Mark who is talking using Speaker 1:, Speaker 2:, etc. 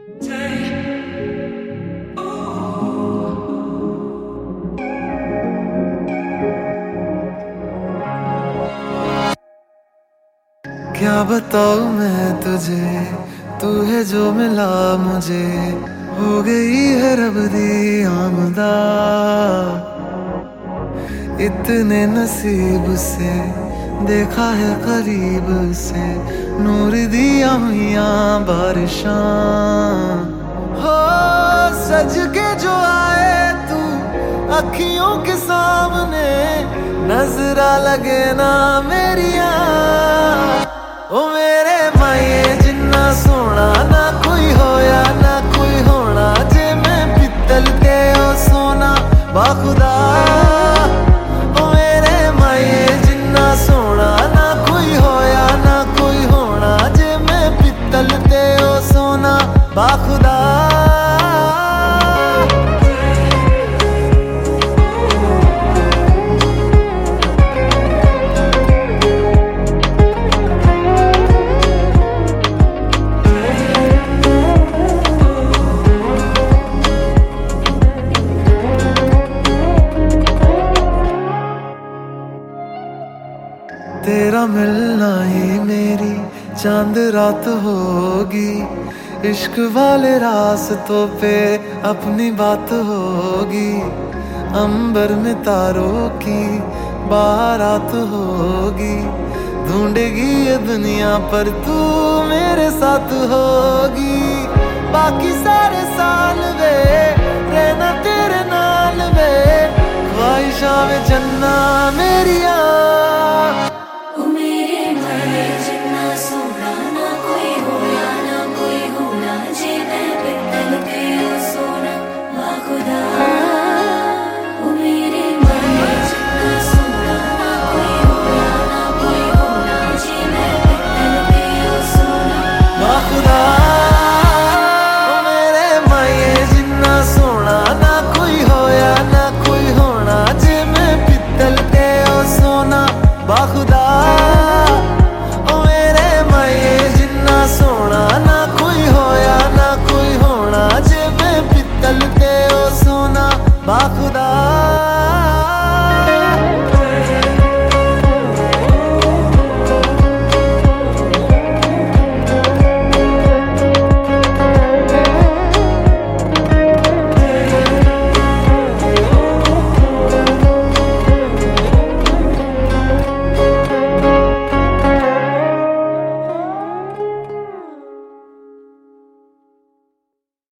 Speaker 1: क्या बताऊं मैं तुझे, तू है जो मिला मुझे, हो गई है रब दी आमदा। इतने नसीब से देखा है करीब से, नूर दिया हुआ बारिशां। हो सज के जो आए तू अखियों के सामने, नजरा लगे ना मेरिया। ओ मेरे माये जिन्ना सोना ना कोई होया ना कोई होना, जे मैं पित्तल ते ओ सोना बाखुदा। ओ मेरे माये जिन्ना सोना ना कोई होया ना कोई होना, जे मैं पित्तल ते ओ सोना बाखुदा। तेरा मिलना ही मेरी चांद रात होगी, इश्क वाले रास्तों पे अपनी बात होगी। अंबर में तारों की बारात होगी, ढूंढेगी ये दुनिया पर तू मेरे साथ होगी।